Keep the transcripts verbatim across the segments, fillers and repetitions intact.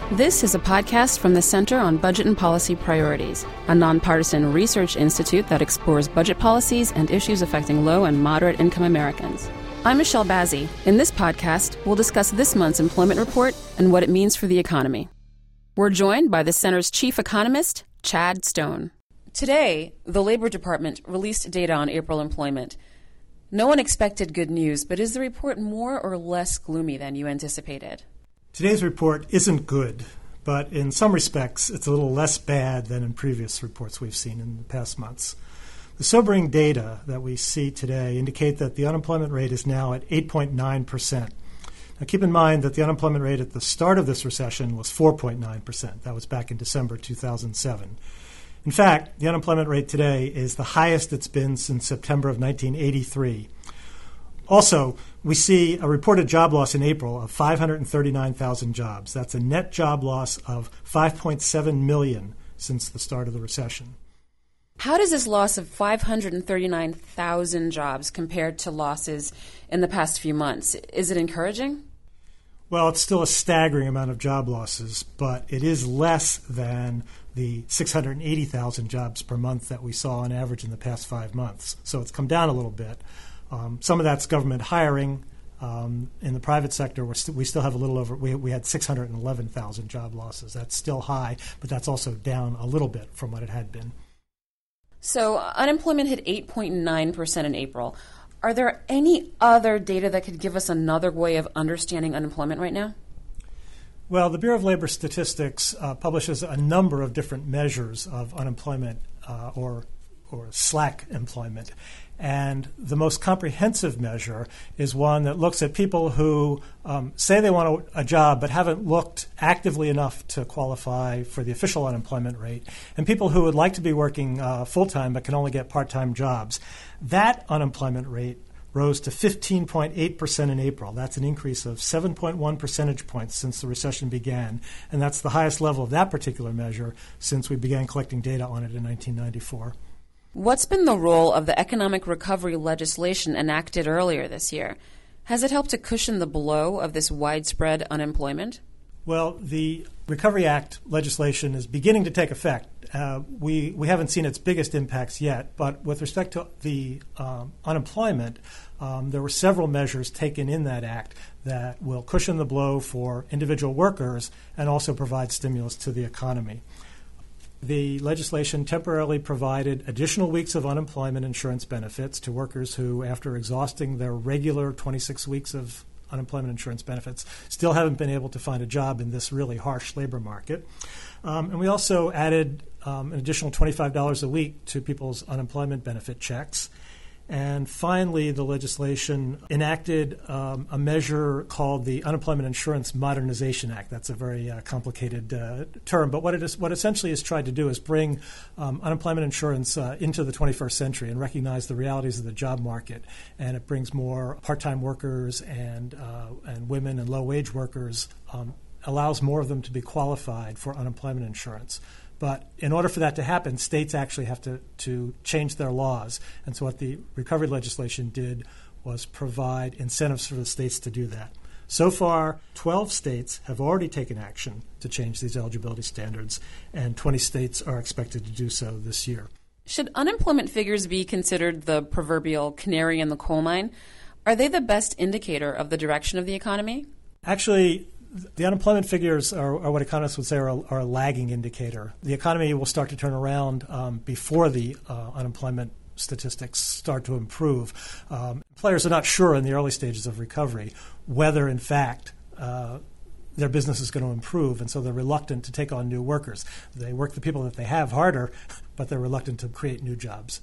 This is a podcast from the Center on Budget and Policy Priorities, a nonpartisan research institute that explores budget policies and issues affecting low and moderate income Americans. I'm Michelle Bazzi. In this podcast, we'll discuss this month's employment report and what it means for the economy. We're joined by the center's chief economist, Chad Stone. Today, the Labor Department released data on April employment. No one expected good news, but is the report more or less gloomy than you anticipated? Today's report isn't good, but in some respects, it's a little less bad than in previous reports we've seen in the past months. The sobering data that we see today indicate that the unemployment rate is now at eight point nine percent. Now, keep in mind that the unemployment rate at the start of this recession was four point nine percent. That was back in December two thousand seven. In fact, the unemployment rate today is the highest it's been since September of nineteen eighty-three. Also, we see a reported job loss in April of five hundred thirty-nine thousand jobs. That's a net job loss of five point seven million since the start of the recession. How does this loss of five hundred thirty-nine thousand jobs compare to losses in the past few months? Is it encouraging? Well, it's still a staggering amount of job losses, but it is less than the six hundred eighty thousand jobs per month that we saw on average in the past five months. So it's come down a little bit. Um, some of that's government hiring. Um, in the private sector, we're st- we still have a little over, we, we had six hundred eleven thousand job losses. That's still high, but that's also down a little bit from what it had been. So unemployment hit eight point nine percent in April. Are there any other data that could give us another way of understanding unemployment right now? Well, the Bureau of Labor Statistics uh, publishes a number of different measures of unemployment uh, or or slack employment. And the most comprehensive measure is one that looks at people who um, say they want a, a job but haven't looked actively enough to qualify for the official unemployment rate, and people who would like to be working uh, full-time but can only get part-time jobs. That unemployment rate rose to fifteen point eight percent in April. That's an increase of seven point one percentage points since the recession began, and that's the highest level of that particular measure since we began collecting data on it in nineteen ninety-four. What's been the role of the economic recovery legislation enacted earlier this year? Has it helped to cushion the blow of this widespread unemployment? Well, the Recovery Act legislation is beginning to take effect. Uh, we we haven't seen its biggest impacts yet, but with respect to the um, unemployment, um, there were several measures taken in that act that will cushion the blow for individual workers and also provide stimulus to the economy. The legislation temporarily provided additional weeks of unemployment insurance benefits to workers who, after exhausting their regular twenty-six weeks of unemployment insurance benefits, still haven't been able to find a job in this really harsh labor market. Um, and we also added um, an additional twenty-five dollars a week to people's unemployment benefit checks. And finally, the legislation enacted um, a measure called the Unemployment Insurance Modernization Act. That's a very uh, complicated uh, term, but what it is, what essentially is tried to do is bring um, unemployment insurance uh, into the twenty-first century and recognize the realities of the job market. And it brings more part-time workers and uh, and women and low-wage workers, um, allows more of them to be qualified for unemployment insurance. But in order for that to happen, states actually have to, to change their laws. And so what the recovery legislation did was provide incentives for the states to do that. So far, twelve states have already taken action to change these eligibility standards, and twenty states are expected to do so this year. Should unemployment figures be considered the proverbial canary in the coal mine? Are they the best indicator of the direction of the economy? Actually, the unemployment figures are, are what economists would say are a, are a lagging indicator. The economy will start to turn around um, before the uh, unemployment statistics start to improve. Um, employers are not sure in the early stages of recovery whether, in fact, uh, their business is going to improve, and so they're reluctant to take on new workers. They work the people that they have harder, but they're reluctant to create new jobs.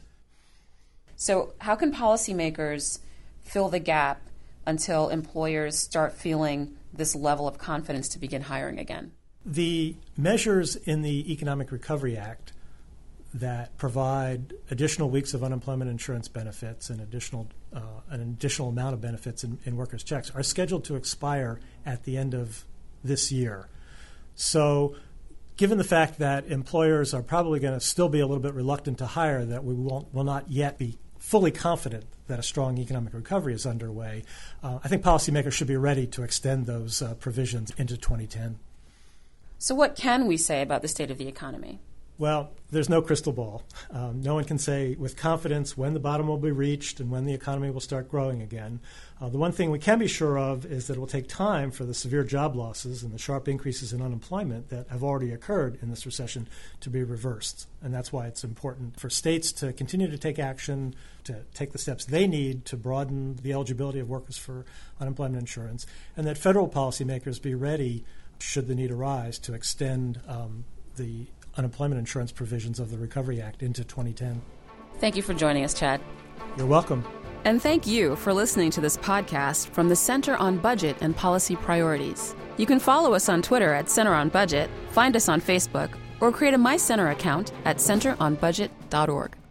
So how can policymakers fill the gap until employers start feeling this level of confidence to begin hiring again? The measures in the Economic Recovery Act that provide additional weeks of unemployment insurance benefits and additional uh, an additional amount of benefits in, in workers' checks are scheduled to expire at the end of this year. So given the fact that employers are probably going to still be a little bit reluctant to hire, that we won't, will not yet be fully confident that a strong economic recovery is underway, uh, I think policymakers should be ready to extend those uh, provisions into twenty ten. So what can we say about the state of the economy? Well, there's no crystal ball. Um, no one can say with confidence when the bottom will be reached and when the economy will start growing again. Uh, the one thing we can be sure of is that it will take time for the severe job losses and the sharp increases in unemployment that have already occurred in this recession to be reversed. And that's why it's important for states to continue to take action, to take the steps they need to broaden the eligibility of workers for unemployment insurance, and that federal policymakers be ready, should the need arise, to extend um, the unemployment insurance provisions of the Recovery Act into twenty ten. Thank you for joining us, Chad. You're welcome. And thank you for listening to this podcast from the Center on Budget and Policy Priorities. You can follow us on Twitter at Center on Budget, find us on Facebook, or create a My Center account at center on budget dot org.